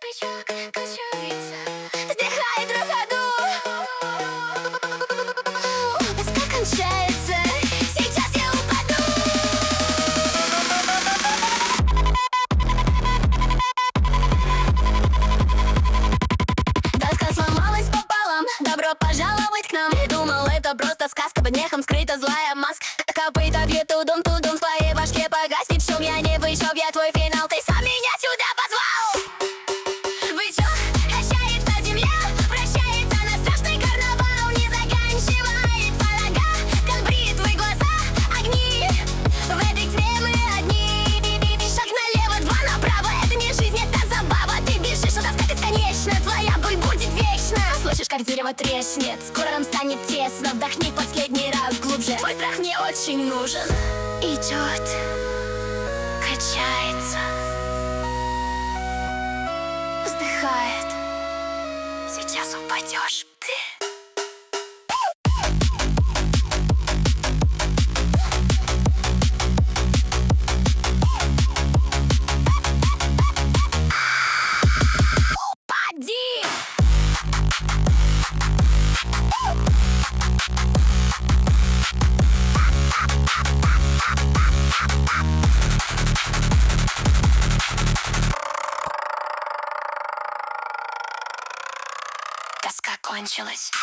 бычок качается, вздыхает в ходу. Тоска кончается, сейчас я упаду. Доска сломалась пополам, добро пожаловать к нам. Ты думал, это просто сказка, под мехом скрыта злая маска. Копыта бьет тудум, тудум, в твоей башке погаснет шум. Я не вышел, я твой финал, ты сам меня сюда позвал. Бычок, качается земля, прощается на страшный карнавал. Не заканчивается нога, как бритвы глаза, огни. В этой тьме мы одни. Шаг налево, два направо, это не жизнь, это забава. Ты бежишь, но тоска бесконечна, твоя боль будет вечна. Слышишь, как дерево треснет, скоро нам станет тесно. Вдохни последний раз глубже, твой страх мне очень нужен. Идет, качается, вздыхает. Сейчас упадешь ты. Упади! Тоска кончилась.